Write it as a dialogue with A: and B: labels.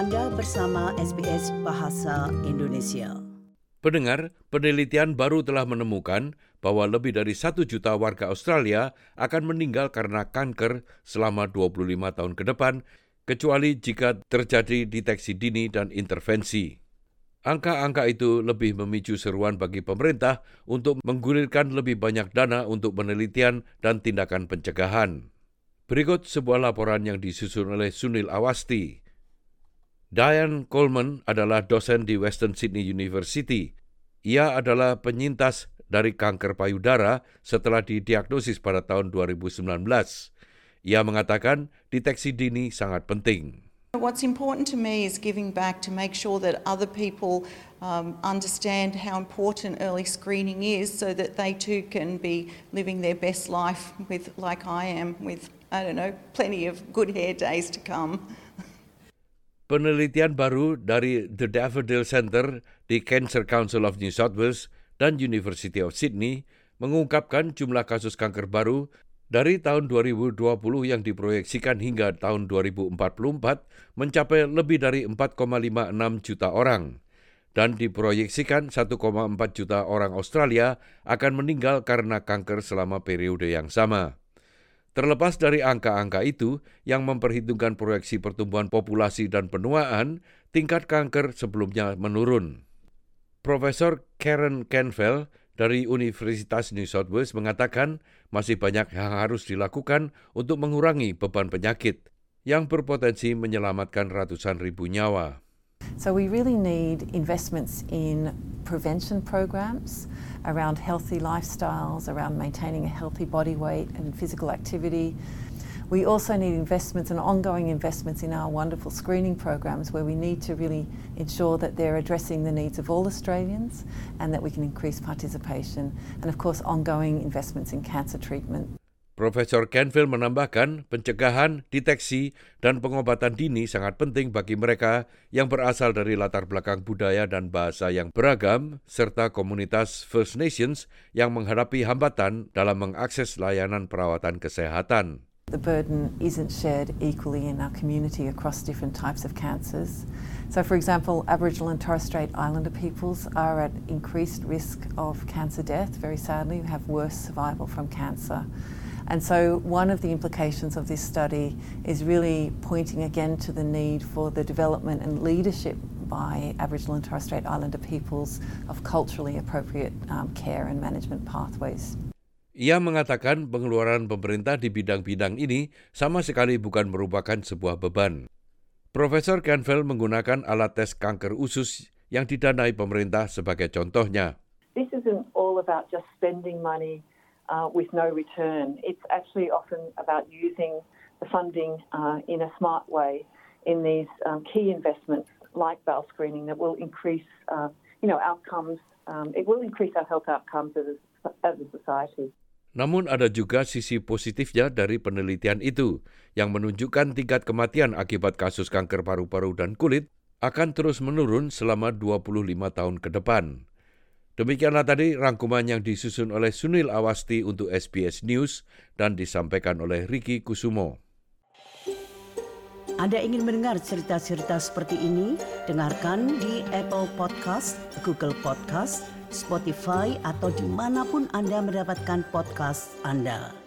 A: Anda bersama SBS Bahasa Indonesia.
B: Pendengar, penelitian baru telah menemukan bahwa lebih dari 1 juta warga Australia akan meninggal karena kanker selama 25 tahun ke depan, kecuali jika terjadi deteksi dini dan intervensi. Angka-angka itu lebih memicu seruan bagi pemerintah untuk menggulirkan lebih banyak dana untuk penelitian dan tindakan pencegahan. Berikut sebuah laporan yang disusun oleh Sunil Awasthi. Diane Coleman adalah dosen di Western Sydney University. Ia adalah penyintas dari kanker payudara setelah didiagnosis pada tahun 2019. Ia mengatakan deteksi dini sangat penting.
C: What's important to me is giving back to make sure that other people understand how important early screening is so that they too can be living their best life like I am with, plenty of good hair days to come.
B: Penelitian baru dari The Daffodil Center di Cancer Council of New South Wales dan University of Sydney mengungkapkan jumlah kasus kanker baru dari tahun 2020 yang diproyeksikan hingga tahun 2044 mencapai lebih dari 4,56 juta orang dan diproyeksikan 1,4 juta orang Australia akan meninggal karena kanker selama periode yang sama. Terlepas dari angka-angka itu yang memperhitungkan proyeksi pertumbuhan populasi dan penuaan, tingkat kanker sebelumnya menurun. Profesor Karen Canfield dari Universitas New South Wales mengatakan masih banyak yang harus dilakukan untuk mengurangi beban penyakit yang berpotensi menyelamatkan ratusan ribu nyawa.
D: So we really need investments in prevention programs around healthy lifestyles, around maintaining a healthy body weight and physical activity. We also need investments and ongoing investments in our wonderful screening programs where we need to really ensure that they're addressing the needs of all Australians and that we can increase participation. And of course, ongoing investments in cancer treatment.
B: Profesor Canfield menambahkan pencegahan, deteksi, dan pengobatan dini sangat penting bagi mereka yang berasal dari latar belakang budaya dan bahasa yang beragam, serta komunitas First Nations yang menghadapi hambatan dalam mengakses layanan perawatan kesehatan.
D: The burden isn't shared equally in our community across different types of cancers. So, for example, Aboriginal and Torres Strait Islander peoples are at increased risk of cancer death, very sadly, have worse survival from cancer. And so one of the implications of this study is really pointing again to the need for the development and leadership by Aboriginal and Torres Strait Islander peoples of culturally appropriate care and management pathways.
B: Ia mengatakan pengeluaran pemerintah di bidang-bidang ini sama sekali bukan merupakan sebuah beban. Profesor Canfield menggunakan alat tes kanker usus yang didanai pemerintah sebagai contohnya.
E: This isn't all about just spending money with no return. It's actually often about using the funding in a smart way in these key investments like bowel screening that will increase, outcomes. It will increase our health outcomes as a society.
B: Namun ada juga sisi positifnya dari penelitian itu yang menunjukkan tingkat kematian akibat kasus kanker paru-paru dan kulit akan terus menurun selama 25 tahun ke depan. Demikianlah tadi rangkuman yang disusun oleh Sunil Awasthi untuk SBS News dan disampaikan oleh Ricky Kusumo.
A: Anda ingin mendengar cerita-cerita seperti ini? Dengarkan di Apple Podcast, Google Podcast, Spotify, atau dimanapun Anda mendapatkan podcast Anda.